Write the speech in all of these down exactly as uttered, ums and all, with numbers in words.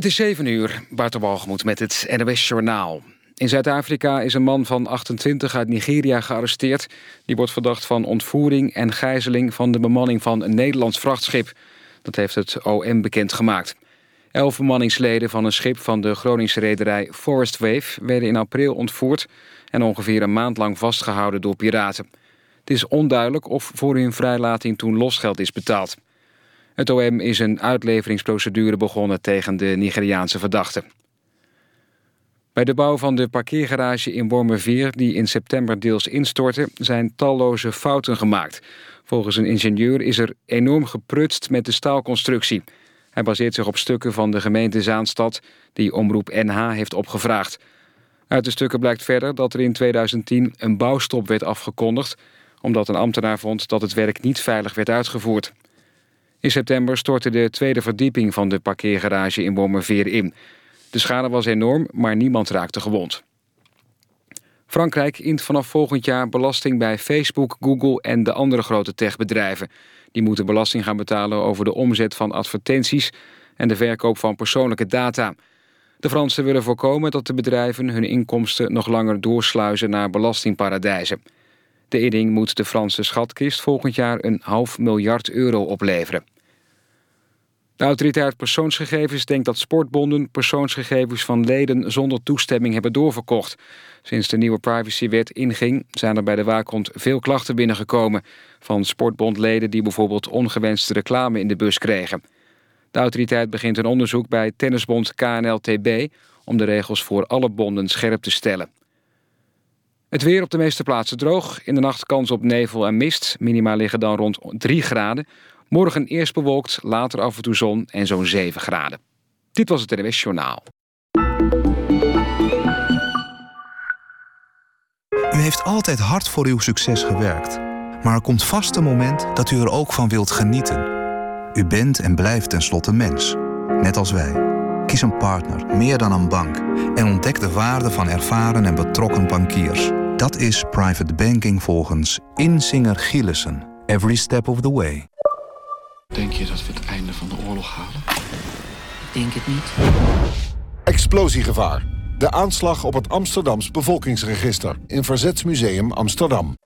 Het is zeven uur, Bart Walgemoed met het N O S-journaal. In Zuid-Afrika is een man van achtentwintig uit Nigeria gearresteerd. Die wordt verdacht van ontvoering en gijzeling van de bemanning van een Nederlands vrachtschip. Dat heeft het O M bekendgemaakt. Elf bemanningsleden van een schip van de Groningse rederij Forest Wave werden in april ontvoerd en ongeveer een maand lang vastgehouden door piraten. Het is onduidelijk of voor hun vrijlating toen losgeld is betaald. Het O M is een uitleveringsprocedure begonnen tegen de Nigeriaanse verdachte. Bij de bouw van de parkeergarage in Wormerveer, die in september deels instortte, zijn talloze fouten gemaakt. Volgens een ingenieur is er enorm geprutst met de staalconstructie. Hij baseert zich op stukken van de gemeente Zaanstad, die Omroep N H heeft opgevraagd. Uit de stukken blijkt verder dat er in tweeduizend tien een bouwstop werd afgekondigd, omdat een ambtenaar vond dat het werk niet veilig werd uitgevoerd. In september stortte de tweede verdieping van de parkeergarage in Wormerveer in. De schade was enorm, maar niemand raakte gewond. Frankrijk int vanaf volgend jaar belasting bij Facebook, Google en de andere grote techbedrijven. Die moeten belasting gaan betalen over de omzet van advertenties en de verkoop van persoonlijke data. De Fransen willen voorkomen dat de bedrijven hun inkomsten nog langer doorsluizen naar belastingparadijzen. De inning moet de Franse schatkist volgend jaar een half miljard euro opleveren. De autoriteit persoonsgegevens denkt dat sportbonden persoonsgegevens van leden zonder toestemming hebben doorverkocht. Sinds de nieuwe privacywet inging zijn er bij de waakhond veel klachten binnengekomen van sportbondleden die bijvoorbeeld ongewenste reclame in de bus kregen. De autoriteit begint een onderzoek bij tennisbond K N L T B om de regels voor alle bonden scherp te stellen. Het weer op de meeste plaatsen droog. In de nacht kans op nevel en mist. Minima liggen dan rond drie graden. Morgen eerst bewolkt, later af en toe zon en zo'n zeven graden. Dit was het N O S-journaal. U heeft altijd hard voor uw succes gewerkt. Maar er komt vast een moment dat u er ook van wilt genieten. U bent en blijft tenslotte mens. Net als wij. Kies een partner, meer dan een bank. En ontdek de waarde van ervaren en betrokken bankiers. Dat is private banking volgens Insinger Gielissen. Every step of the way. Denk je dat we het einde van de oorlog halen? Ik denk het niet. Explosiegevaar. De aanslag op het Amsterdams bevolkingsregister in Verzetsmuseum Amsterdam.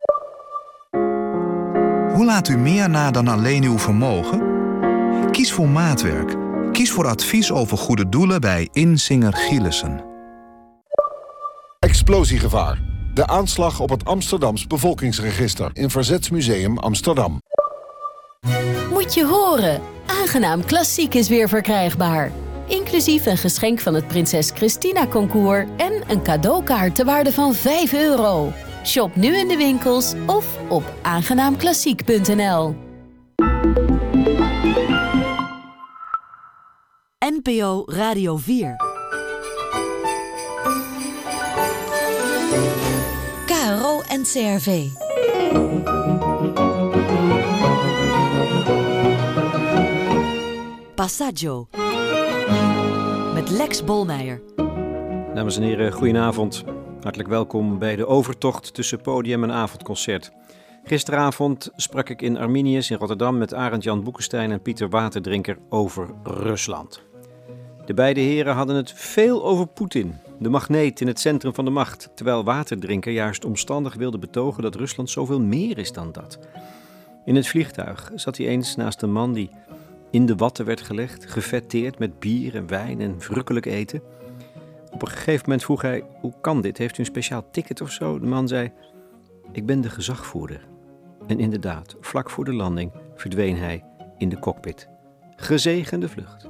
Hoe laat u meer na dan alleen uw vermogen? Kies voor maatwerk. Kies voor advies over goede doelen bij Insinger Gielissen. Explosiegevaar. De aanslag op het Amsterdams bevolkingsregister in Verzetsmuseum Amsterdam. Moet je horen. Aangenaam Klassiek is weer verkrijgbaar. Inclusief een geschenk van het Prinses Christina Concours en een cadeaukaart ter waarde van vijf euro. Shop nu in de winkels of op aangenaamklassiek punt n l. N P O Radio vier. K R O en C R V. Passaggio. Met Lex Bolmeijer. Dames en heren, goedenavond. Hartelijk welkom bij de overtocht tussen podium en avondconcert. Gisteravond sprak ik in Arminius in Rotterdam met Arend-Jan Boekenstein en Pieter Waterdrinker over Rusland. De beide heren hadden het veel over Poetin, de magneet in het centrum van de macht, terwijl Waterdrinker juist omstandig wilde betogen dat Rusland zoveel meer is dan dat. In het vliegtuig zat hij eens naast een man die in de watten werd gelegd, gefetteerd met bier en wijn en verrukkelijk eten. Op een gegeven moment vroeg hij, hoe kan dit? Heeft u een speciaal ticket of zo? De man zei, ik ben de gezagvoerder. En inderdaad, vlak voor de landing verdween hij in de cockpit. Gezegende vlucht.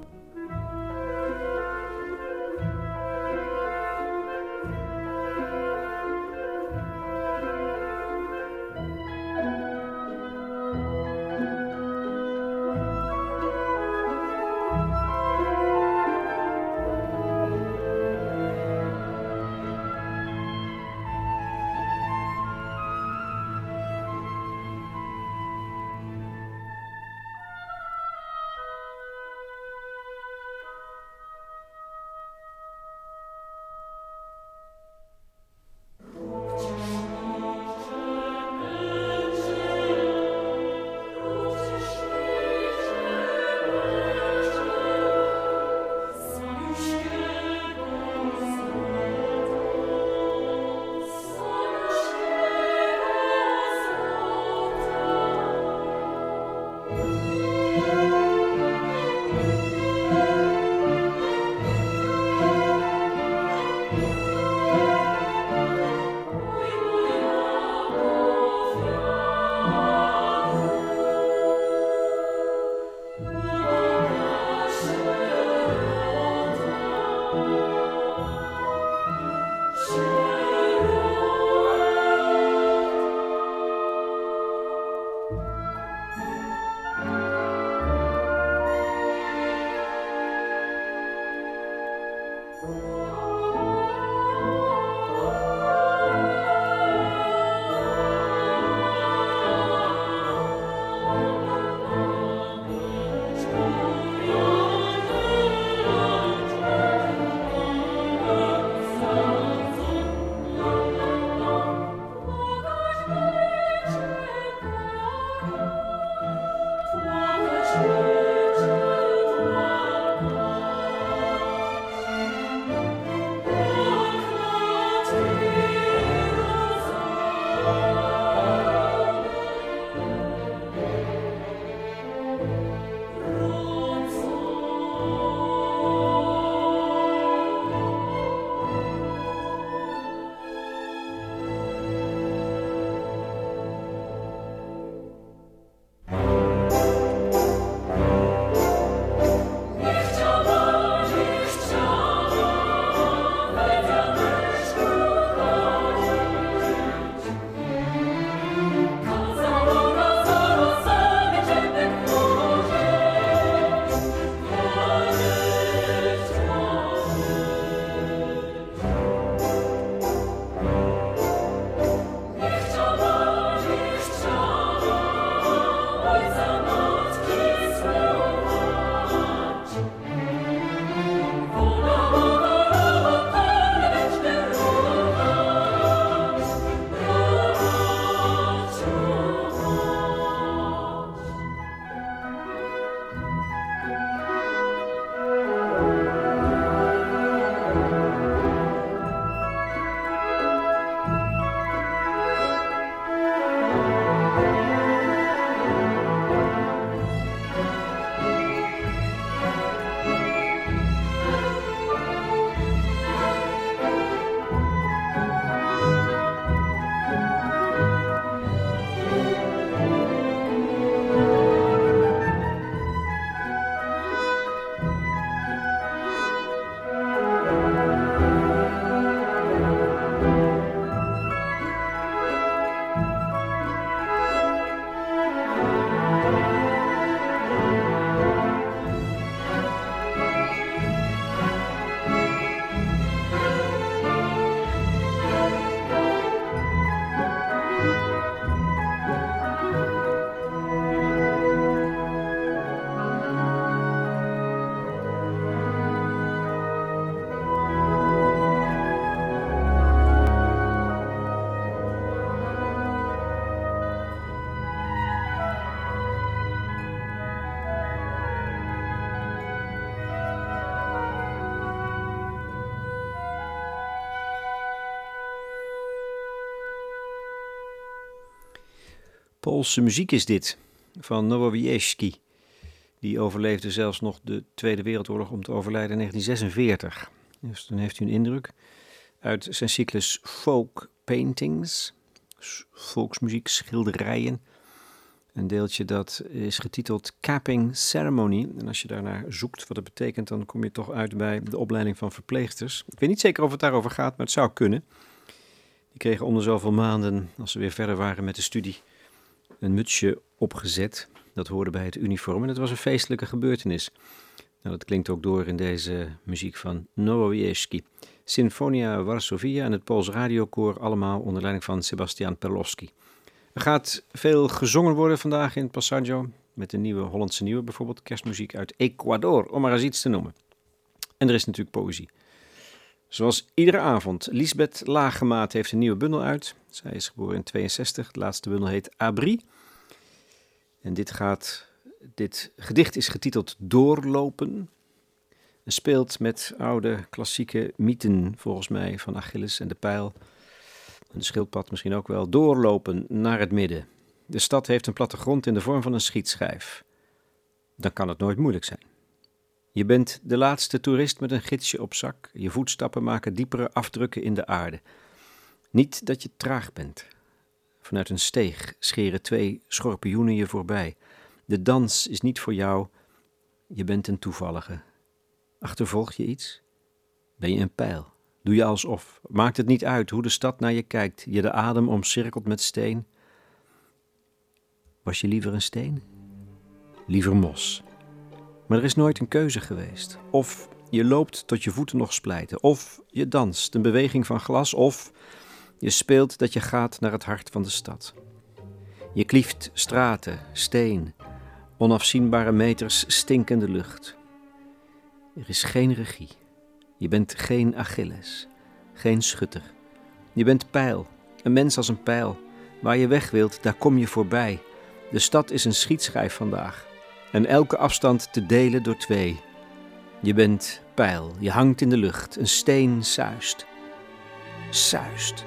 Poolse muziek is dit, van Nowowiejski. Die overleefde zelfs nog de Tweede Wereldoorlog om te overlijden in negentien zesenveertig. Dus dan heeft u een indruk. Uit zijn cyclus Folk Paintings, volksmuziek, schilderijen. Een deeltje dat is getiteld Capping Ceremony. En als je daarnaar zoekt wat het betekent, dan kom je toch uit bij de opleiding van verpleegsters. Ik weet niet zeker of het daarover gaat, maar het zou kunnen. Die kregen onder zoveel maanden, als ze weer verder waren met de studie, een mutsje opgezet. Dat hoorde bij het uniform en het was een feestelijke gebeurtenis. Nou, dat klinkt ook door in deze muziek van Nowowiejski. Sinfonia Varsovia en het Pools radiokoor, allemaal onder leiding van Sebastian Perlowski. Er gaat veel gezongen worden vandaag in Passaggio, met de nieuwe Hollandse Nieuwe bijvoorbeeld, kerstmuziek uit Ecuador, om maar eens iets te noemen. En er is natuurlijk poëzie. Zoals iedere avond, Lisbeth Lagemaat heeft een nieuwe bundel uit. Zij is geboren in tweeënzestig, de laatste bundel heet Abri. En dit, gaat, dit gedicht is getiteld Doorlopen. En speelt met oude klassieke mythen, volgens mij, van Achilles en de pijl. En de schildpad misschien ook wel. Doorlopen naar het midden. De stad heeft een plattegrond in de vorm van een schietschijf. Dan kan het nooit moeilijk zijn. Je bent de laatste toerist met een gidsje op zak. Je voetstappen maken diepere afdrukken in de aarde. Niet dat je traag bent. Vanuit een steeg scheren twee schorpioenen je voorbij. De dans is niet voor jou. Je bent een toevallige. Achtervolg je iets? Ben je een pijl? Doe je alsof. Maakt het niet uit hoe de stad naar je kijkt. Je de adem omcirkelt met steen. Was je liever een steen? Liever mos. Maar er is nooit een keuze geweest. Of Je loopt tot je voeten nog splijten. Of je danst, een beweging van glas. Of je speelt dat je gaat naar het hart van de stad. Je klieft straten, steen, onafzienbare meters stinkende lucht. Er is geen regie. Je bent geen Achilles, geen schutter. Je bent pijl, een mens als een pijl. Waar je weg wilt, daar kom je voorbij. De stad is een schietschijf vandaag. En elke afstand te delen door twee. Je bent pijl, je hangt in de lucht, een steen suist. Suist.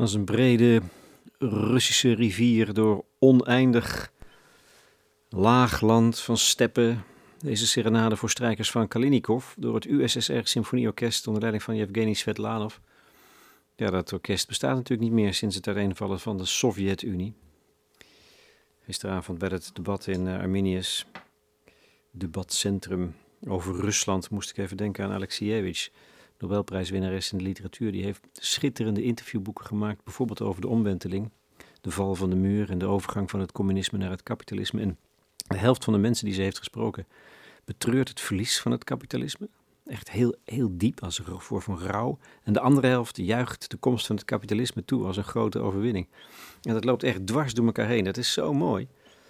als een brede Russische rivier door oneindig laag land van steppen. Deze serenade voor strijkers van Kalinikov door het U S S R Symfonieorkest onder leiding van Yevgeny Svetlanov. Ja, dat orkest bestaat natuurlijk niet meer sinds het uiteenvallen van de Sovjet-Unie. Gisteravond werd het debat in uh, Arminius, debatcentrum over Rusland, moest ik even denken aan Alexievich, Nobelprijswinnares in de literatuur. Die heeft schitterende interviewboeken gemaakt, bijvoorbeeld over de omwenteling, de val van de muur en de overgang van het communisme naar het kapitalisme. En de helft van de mensen die ze heeft gesproken betreurt het verlies van het kapitalisme. Echt heel, heel diep als een vorm van rouw. En de andere helft juicht de komst van het kapitalisme toe als een grote overwinning. En dat loopt echt dwars door elkaar heen. Dat is zo mooi.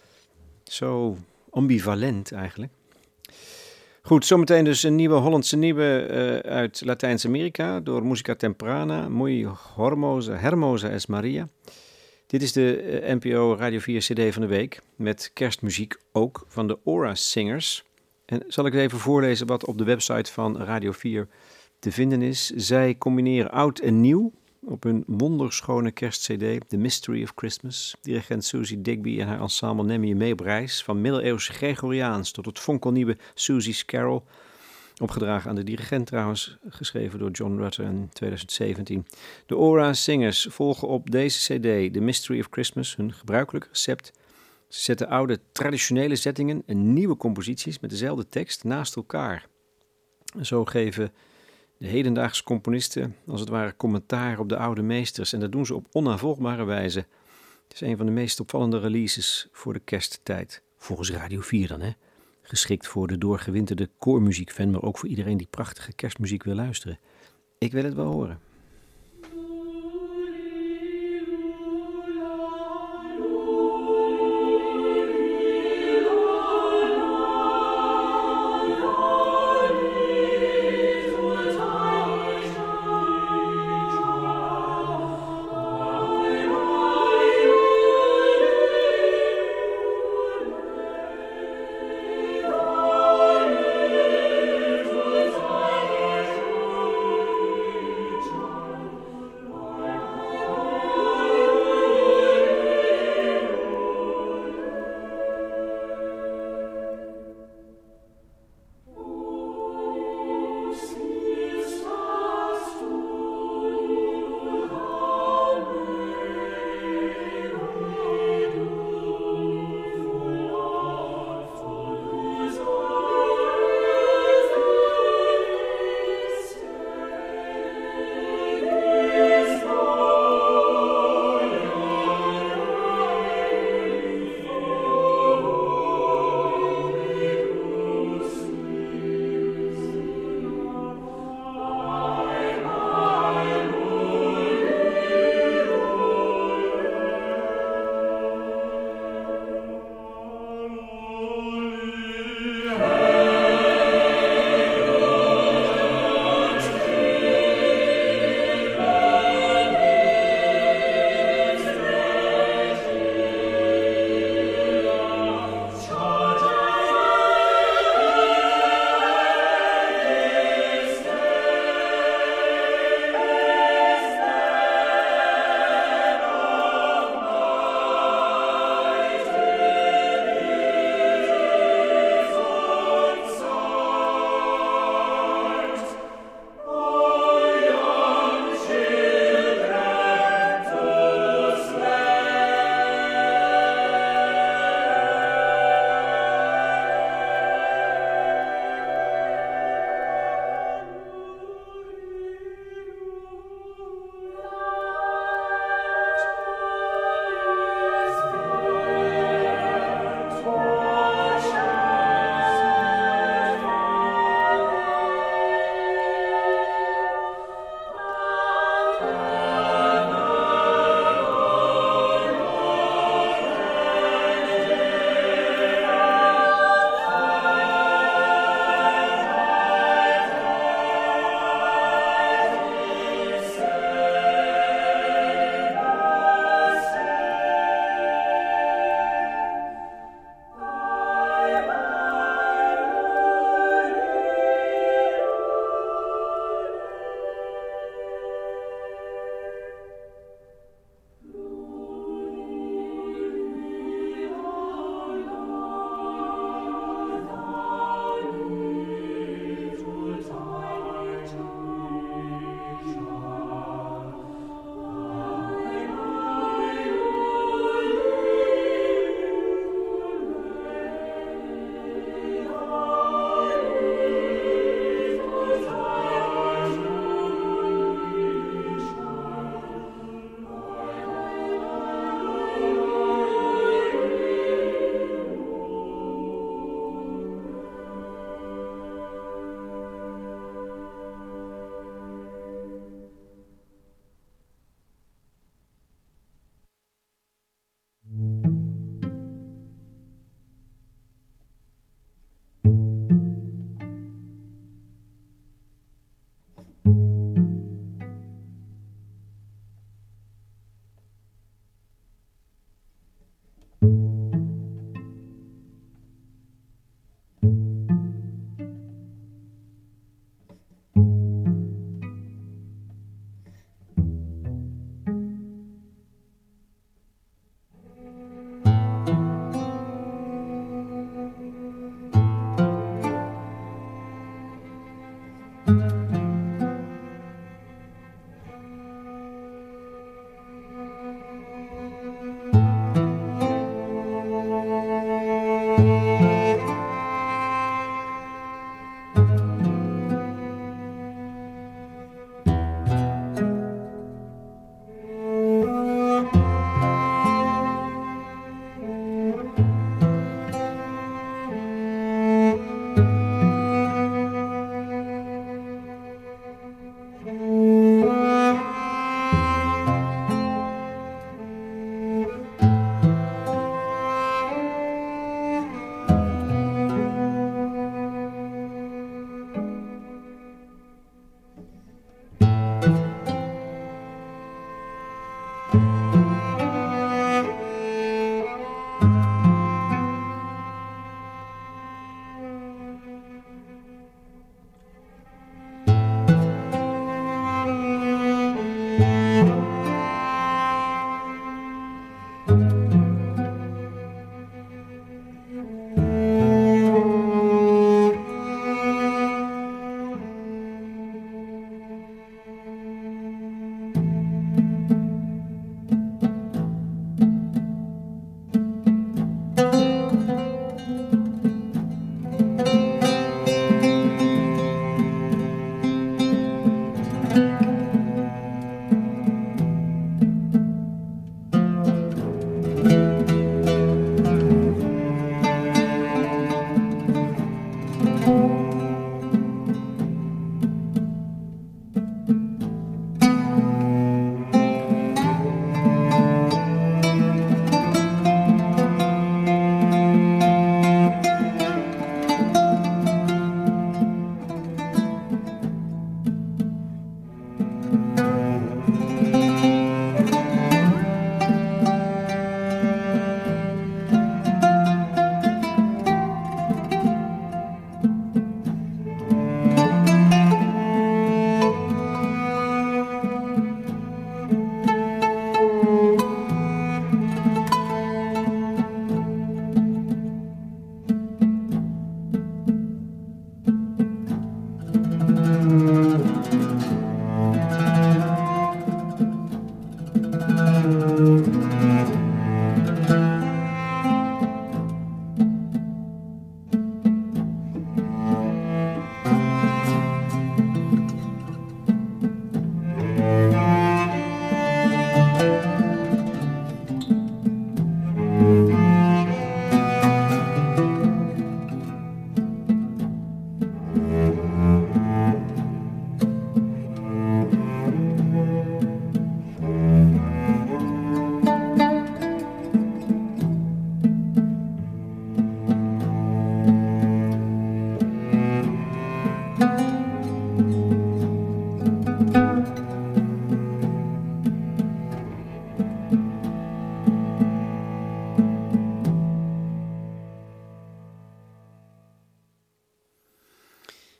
Zo ambivalent eigenlijk. Goed, zometeen dus een nieuwe Hollandse nieuwe uh, uit Latijns-Amerika door Musica Temprana, Muy Hermosa, Hermosa es Maria. Dit is de uh, N P O Radio vier C D van de week met kerstmuziek ook van de Aura Singers. En zal ik even voorlezen wat op de website van Radio vier te vinden is. Zij combineren oud en nieuw op hun wonderschone kerstcd The Mystery of Christmas. Dirigent Susie Digby en haar ensemble nemen je mee op reis van middeleeuws Gregoriaans tot het fonkelnieuwe Susie's Carol. Opgedragen aan de dirigent trouwens, geschreven door John Rutter in twintig zeventien. De Aura Singers volgen op deze cd The Mystery of Christmas hun gebruikelijk recept. Ze zetten oude traditionele zettingen en nieuwe composities met dezelfde tekst naast elkaar. Zo geven de hedendaagse componisten als het ware commentaar op de oude meesters. En dat doen ze op onnavolgbare wijze. Het is een van de meest opvallende releases voor de kersttijd. Volgens Radio vier dan, hè. Geschikt voor de doorgewinterde koormuziekfan, maar ook voor iedereen die prachtige kerstmuziek wil luisteren. Ik wil het wel horen. Thank you.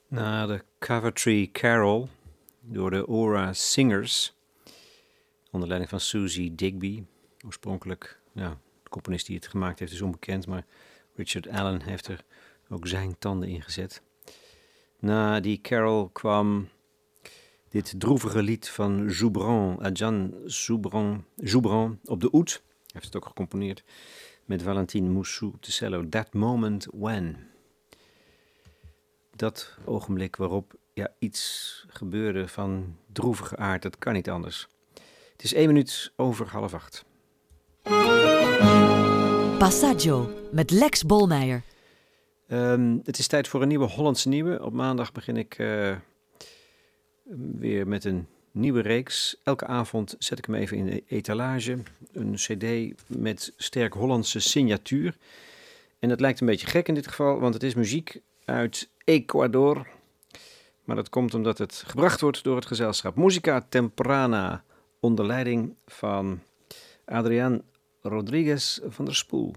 Na de Coventry Carol door de Ora Singers, onder leiding van Susie Digby. Oorspronkelijk, ja, de componist die het gemaakt heeft is onbekend, maar Richard Allen heeft er ook zijn tanden in gezet. Na die carol kwam dit droevige lied van Joubran, Adjan Joubran, Joubran op de oud. Hij heeft het ook gecomponeerd met Valentine Moussou op de cello. That Moment When. Dat ogenblik waarop ja, iets gebeurde van droevige aard, dat kan niet anders. Het is één minuut over half acht. Passaggio met Lex Bolmeijer. Um, het is tijd voor een nieuwe Hollandse Nieuwe. Op maandag begin ik uh, weer met een nieuwe reeks. Elke avond zet ik hem even in de etalage. Een cd met sterk Hollandse signatuur. En dat lijkt een beetje gek in dit geval, want het is muziek uit Ecuador. Maar dat komt omdat het gebracht wordt door het gezelschap Musica Temprana, onder leiding van Adrián Rodríguez van der Spoel.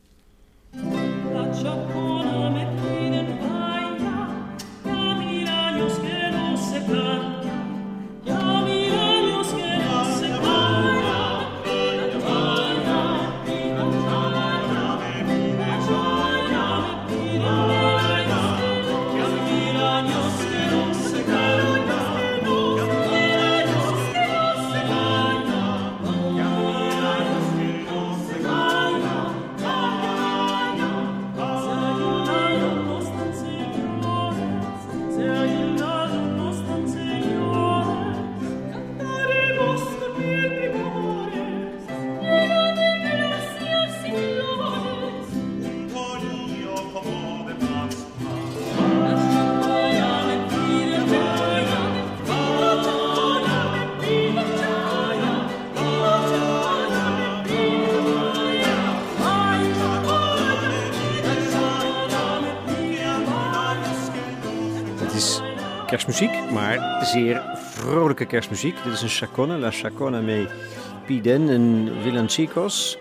Kerstmuziek, maar zeer vrolijke kerstmuziek. Dit is een chaconne, La Chacona me piden, een villancicos.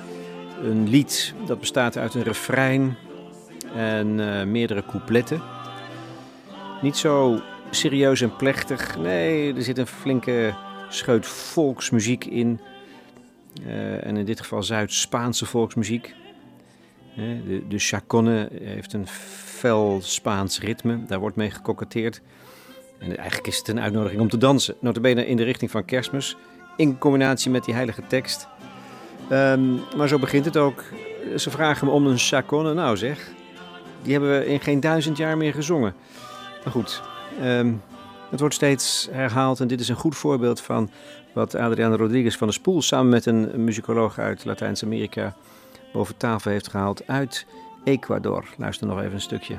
Een lied dat bestaat uit een refrein en uh, meerdere coupletten. Niet zo serieus en plechtig. Nee, er zit een flinke scheut volksmuziek in. Uh, en in dit geval Zuid-Spaanse volksmuziek. Uh, de, de chaconne heeft een fel Spaans ritme. Daar wordt mee gekoketteerd. En eigenlijk is het een uitnodiging om te dansen. Nota bene in de richting van Kerstmis. In combinatie met die heilige tekst. Um, maar zo begint het ook. Ze vragen me om een chaconne. Nou zeg, die hebben we in geen duizend jaar meer gezongen. Maar goed, um, het wordt steeds herhaald. En dit is een goed voorbeeld van wat Adrián Rodríguez van der Spoel samen met een muzikoloog uit Latijns-Amerika boven tafel heeft gehaald uit Ecuador. Luister nog even een stukje.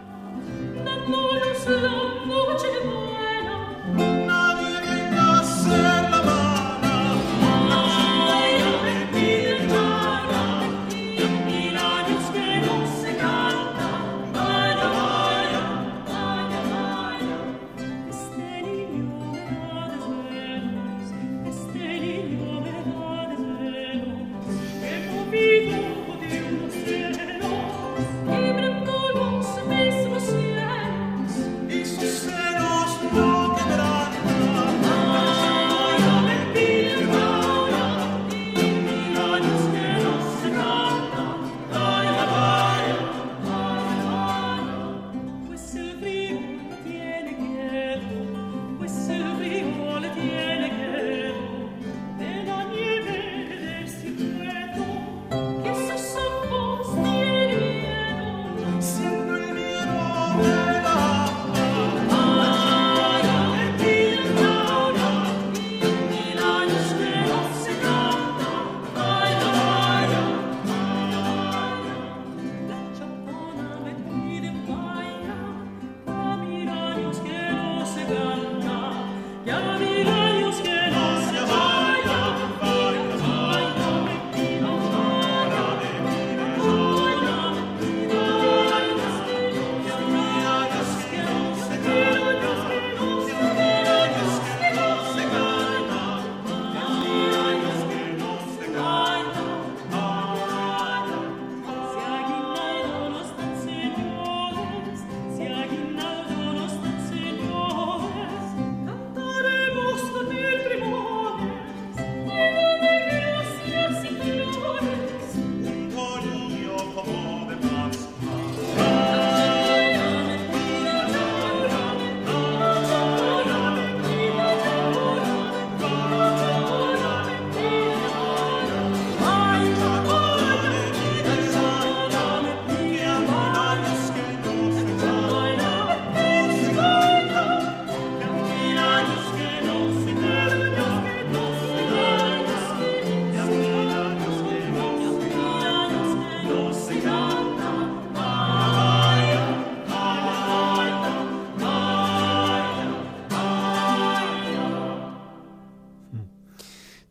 It's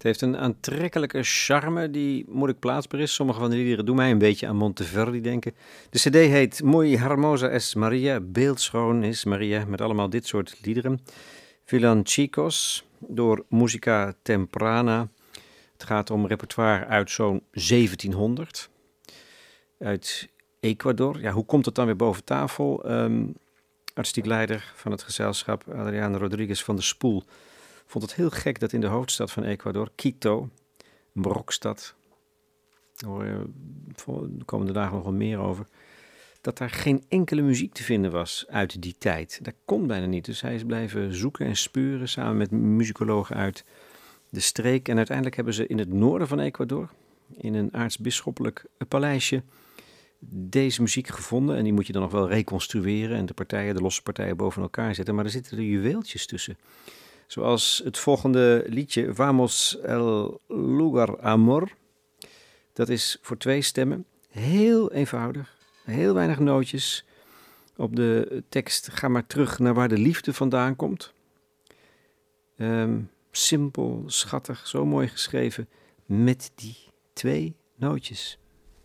Het heeft een aantrekkelijke charme die moeilijk plaatsbaar is. Sommige van de liederen doen mij een beetje aan Monteverdi denken. De cd heet Muy Hermosa es Maria, beeldschoon is Maria, met allemaal dit soort liederen. Villancicos door Musica Temprana. Het gaat om repertoire uit zo'n zeventienhonderd. Uit Ecuador. Ja, hoe komt het dan weer boven tafel? Um, artistiek leider van het gezelschap, Adrián Rodríguez van der Spoel, vond het heel gek dat in de hoofdstad van Ecuador, Quito, een barokstad, daar hoor je de komende dagen nog wel meer over, dat daar geen enkele muziek te vinden was uit die tijd. Dat kon bijna niet. Dus hij is blijven zoeken en spuren samen met muzikologen uit de streek. En uiteindelijk hebben ze in het noorden van Ecuador, in een aartsbisschoppelijk paleisje, deze muziek gevonden. En die moet je dan nog wel reconstrueren en de partijen, de losse partijen boven elkaar zetten. Maar er zitten er juweeltjes tussen. Zoals het volgende liedje, Vamos el lugar amor. Dat is voor twee stemmen. Heel eenvoudig. Heel weinig nootjes. Op de tekst, ga maar terug naar waar de liefde vandaan komt. Um, simpel, schattig, zo mooi geschreven. Met die twee nootjes.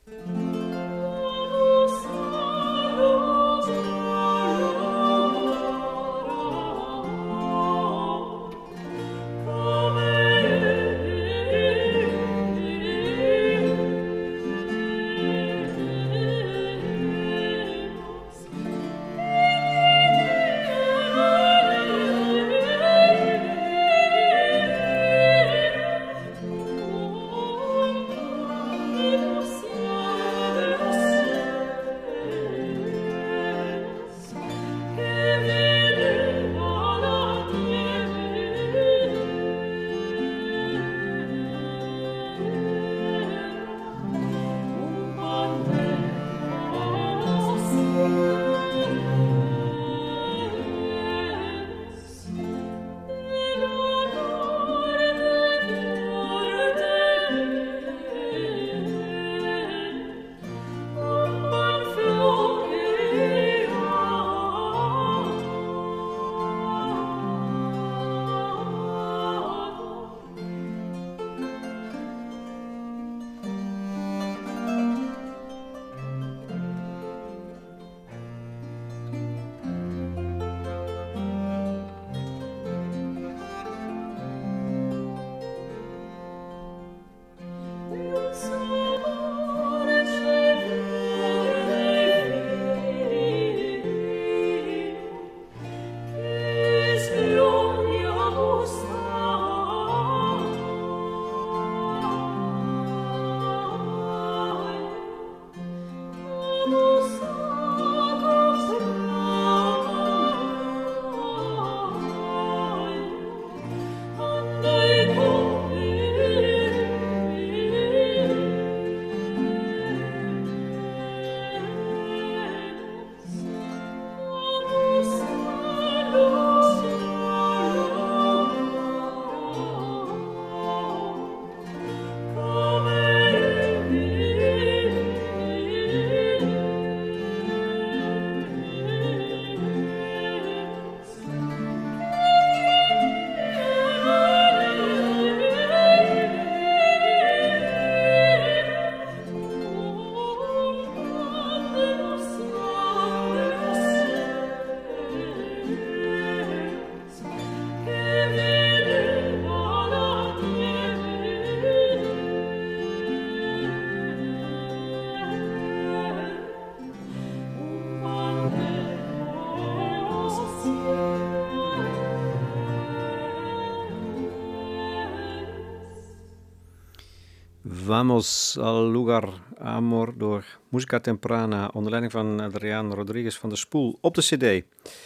Vamos al lugar amor door Musica Temprana onder leiding van Adrián Rodríguez van der Spoel op de cd.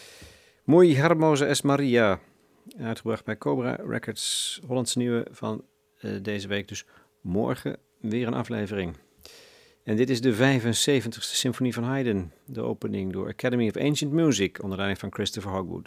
Muy Hermosa es Maria, uitgebracht bij Cobra Records, Hollandse nieuwe van uh, deze week. Dus morgen weer een aflevering. En dit is de vijfenzeventigste symfonie van Haydn, de opening door Academy of Ancient Music onder leiding van Christopher Hogwood.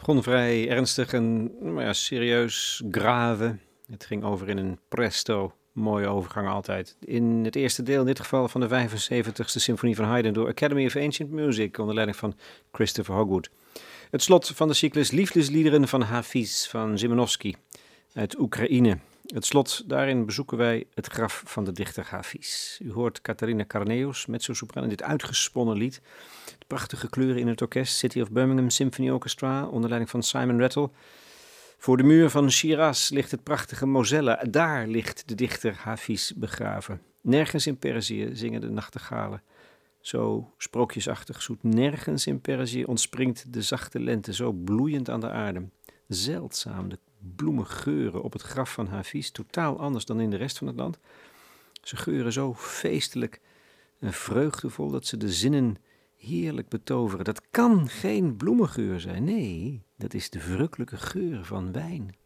begon vrij ernstig en nou ja, serieus, grave. Het ging over in een presto. Mooie overgang altijd. In het eerste deel, in dit geval van de vijfenzeventigste symfonie van Haydn door Academy of Ancient Music onder leiding van Christopher Hogwood. Het slot van de cyclus Liefdesliederen van Hafiz van Zimanovsky uit Oekraïne. Het slot, daarin bezoeken wij het graf van de dichter Hafiz. U hoort Catharina Carneus, mezzo-sopraan, in dit uitgesponnen lied. De prachtige kleuren in het orkest, City of Birmingham Symphony Orchestra onder leiding van Simon Rattle. Voor de muur van Shiraz ligt het prachtige Moselle. Daar ligt de dichter Hafiz begraven. Nergens in Perzië zingen de nachtegalen zo sprookjesachtig zoet. Nergens in Perzië ontspringt de zachte lente zo bloeiend aan de aarde. Zeldzaam de bloemengeuren op het graf van Hafiz, totaal anders dan in de rest van het land. Ze geuren zo feestelijk en vreugdevol dat ze de zinnen heerlijk betoveren. Dat kan geen bloemengeur zijn. Nee, dat is de verrukkelijke geur van wijn.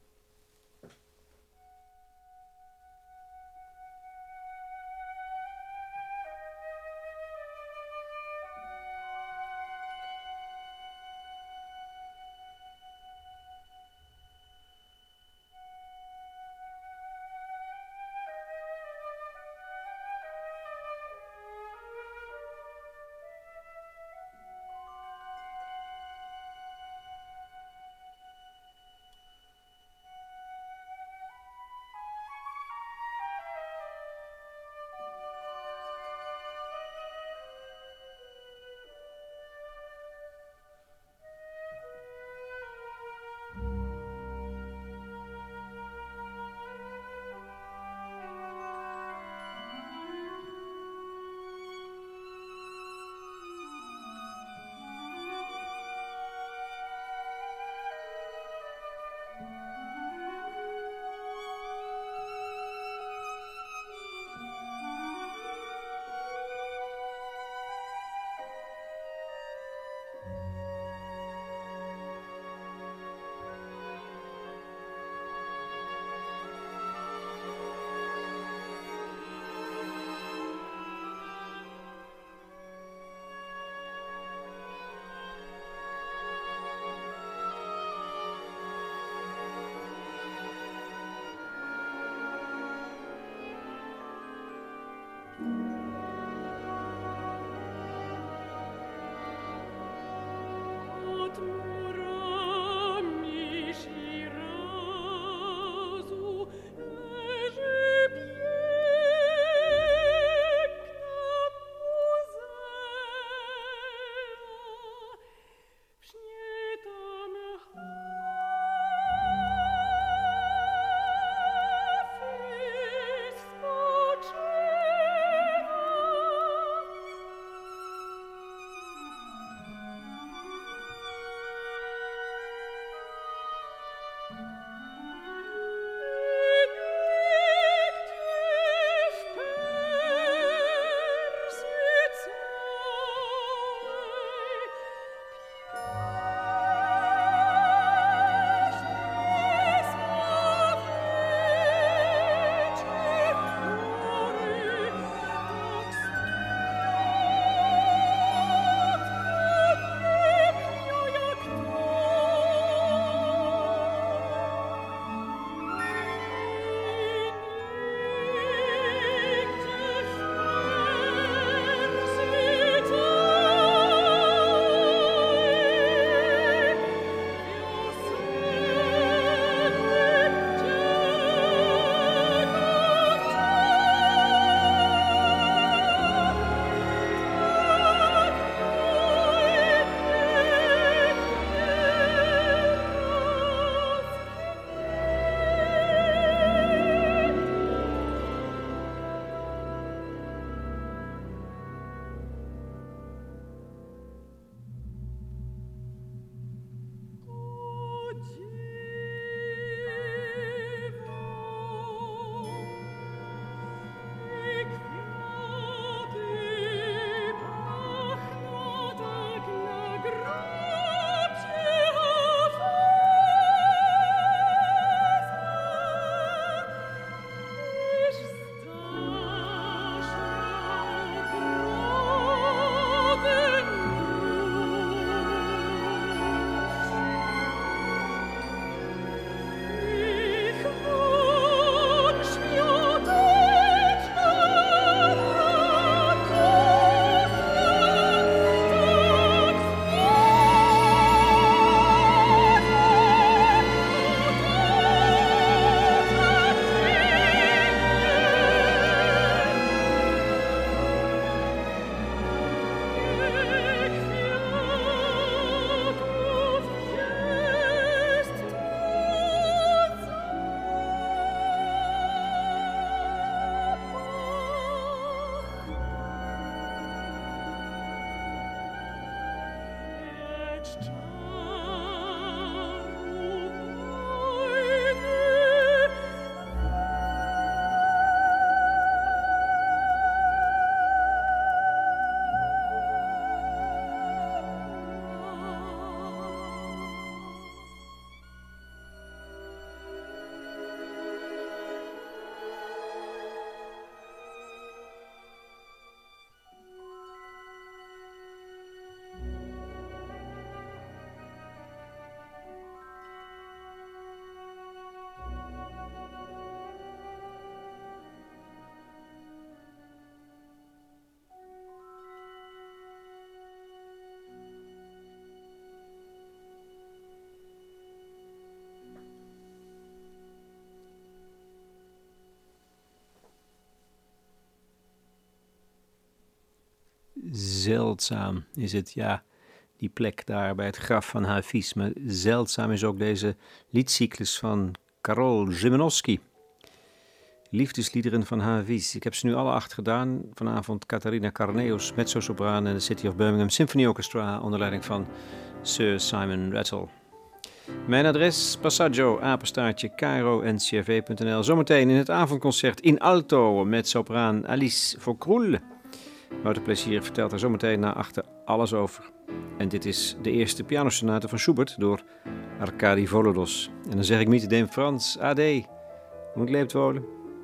Zeldzaam is het, ja, die plek daar bij het graf van Hafiz. Maar zeldzaam is ook deze liedcyclus van Karol Szymanowski. Liefdesliederen van Hafiz. Ik heb ze nu alle acht gedaan. Vanavond Catharina Carneus, mezzo-sopraan en de City of Birmingham Symphony Orchestra onder leiding van Sir Simon Rattle. Mijn adres, passaggio, apenstaartje, caro n c r v punt n l. Zometeen in het avondconcert in alto met sopraan Alice Vaucroul. Wouter Plezier vertelt er zometeen na achter alles over. En dit is de eerste pianosonate van Schubert door Arkadi Volodos. En dan zeg ik niet in Frans, ade, moet leeft wolen.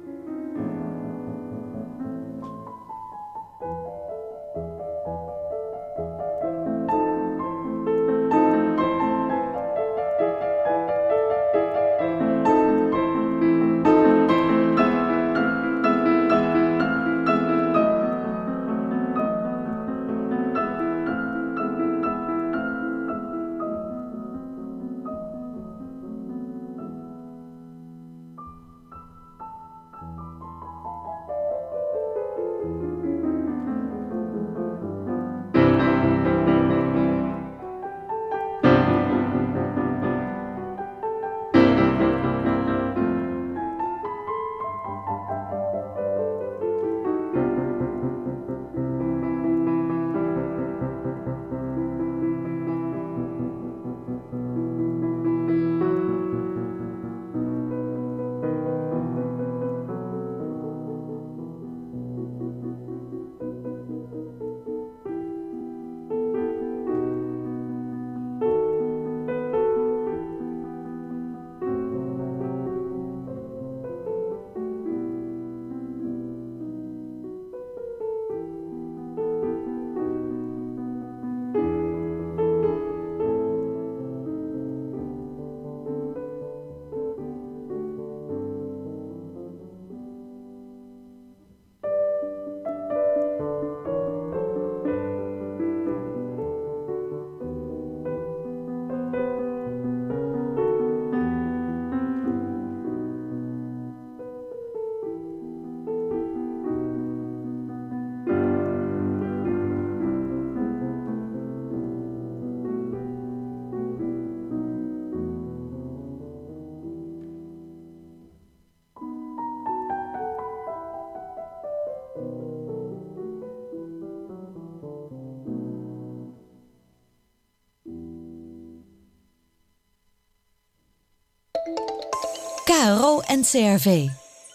K R O N C R V.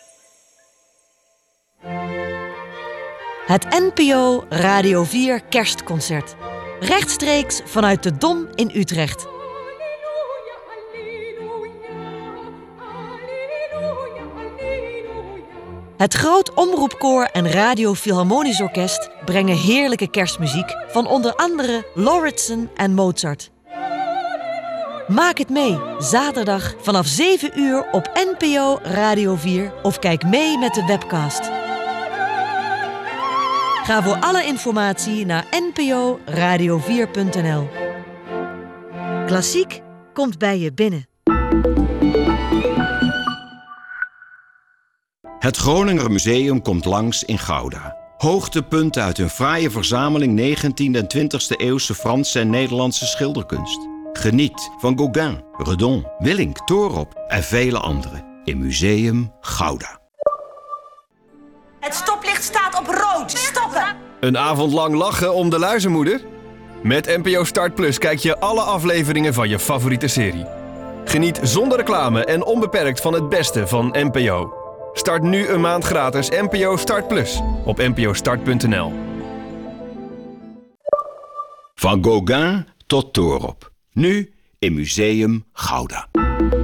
Het N P O Radio vier Kerstconcert. Rechtstreeks vanuit de Dom in Utrecht. Het Groot Omroepkoor en Radio Philharmonisch Orkest brengen heerlijke kerstmuziek van onder andere Lauritsen en Mozart. Maak het mee, zaterdag vanaf zeven uur op N P O Radio vier of kijk mee met de webcast. Ga voor alle informatie naar n p o radio vier punt n l. Klassiek komt bij je binnen. Het Groninger Museum komt langs in Gouda. Hoogtepunten uit een fraaie verzameling negentiende en twintigste eeuwse Franse en Nederlandse schilderkunst. Geniet van Gauguin, Redon, Willink, Toorop en vele anderen in Museum Gouda. Het stoplicht staat op rood. Stoppen! Een avond lang lachen om de luizenmoeder? Met N P O Start Plus kijk je alle afleveringen van je favoriete serie. Geniet zonder reclame en onbeperkt van het beste van N P O. Start nu een maand gratis N P O Start Plus op n p o start punt n l. Van Gauguin tot Toorop. Nu in Museum Gouda.